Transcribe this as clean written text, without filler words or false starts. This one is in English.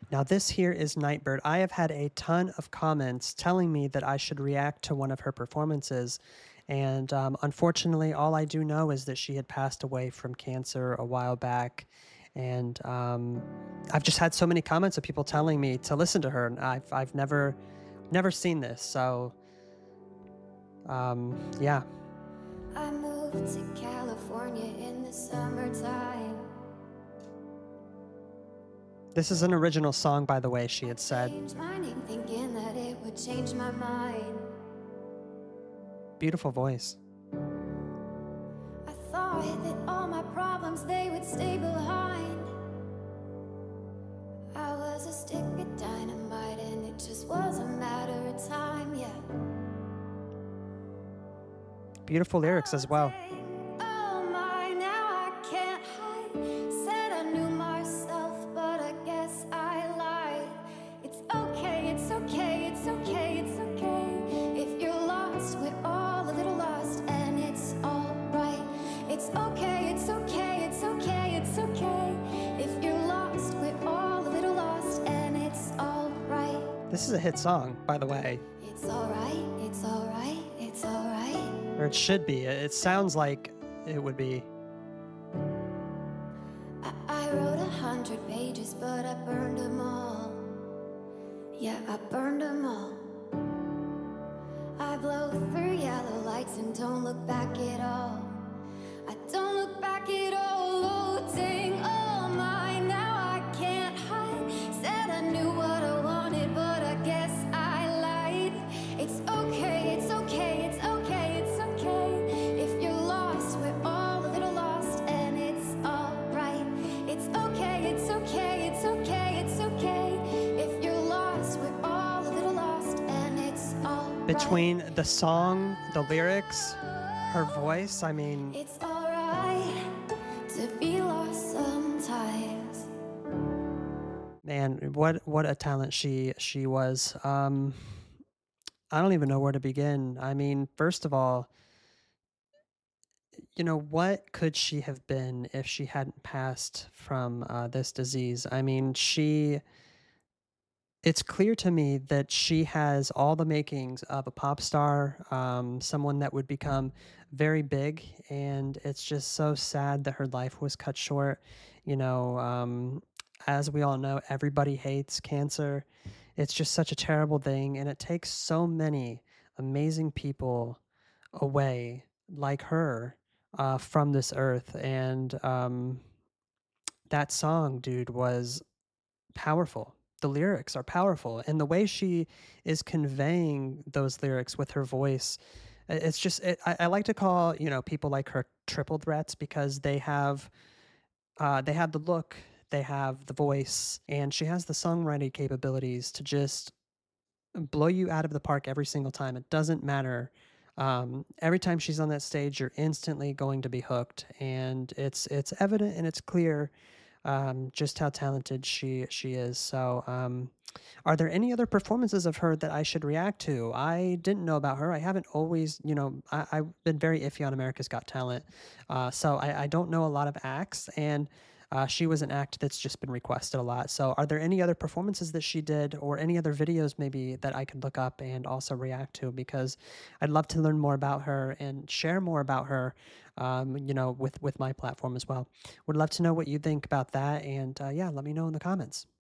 Now, this here is Nightbird. I have had a ton of comments telling me that I should react to one of her performances. And unfortunately, all I do know is that she had passed away from cancer a while back. And I've just had so many comments of people telling me to listen to her. And I've never seen this. So, yeah. I moved to California in the summertime. This is an original song, by the way, she had said. Changed my name thinking that it would change my mind. Beautiful voice. I thought that all my problems, they would stay behind. I was a stick of dynamite and it just was a matter of time, yeah. Beautiful lyrics as well. Oh my, now I can't hide. Said I knew myself, but I guess I lied. It's okay, it's okay, it's okay, it's okay. If you're lost, we're all a little lost, and it's alright. It's okay, it's okay, it's okay, it's okay. If you're lost, we're all a little lost, and it's alright. This is a hit song, by the way. It's alright, it's alright, it's alright. Or it should be. It sounds like it would be. I wrote 100 pages, but I burned them all. Yeah, I burned them all. I blow through yellow lights and don't look back at all. I don't look back at all. Loading all mine, now I can't hide. Said I knew what I wanted, but I guess I lied. It's okay, it's okay, it's okay, it's okay. If you're lost, we're all a little lost, and it's alright. It's okay, it's okay, it's okay, it's okay. If you're lost, we're all a little lost, and it's alright. Between the song, the lyrics, her voice, I mean, It's alright to be lost sometimes. man, what a talent she was. I don't even know where to begin. I mean, first of all, what could she have been if she hadn't passed from this disease? I mean, it's clear to me that she has all the makings of a pop star, someone that would become very big, and it's just so sad that her life was cut short. As we all know, everybody hates cancer. It's just such a terrible thing, and it takes so many amazing people away like her from this earth. And that song, dude, was powerful. The lyrics are powerful, and the way she is conveying those lyrics with her voice, it's just I like to call, people like her triple threats because they have the look, they have the voice, and she has the songwriting capabilities to just blow you out of the park every single time. It doesn't matter. Every time she's on that stage, you're instantly going to be hooked, and it's evident and it's clear just how talented she is. So, are there any other performances of her that I should react to? I didn't know about her. I haven't always, I've been very iffy on America's Got Talent, so I don't know a lot of acts, and she was an act that's just been requested a lot. So, are there any other performances that she did, or any other videos maybe that I could look up and also react to? Because I'd love to learn more about her and share more about her, with my platform as well. Would love to know what you think about that, and yeah, let me know in the comments.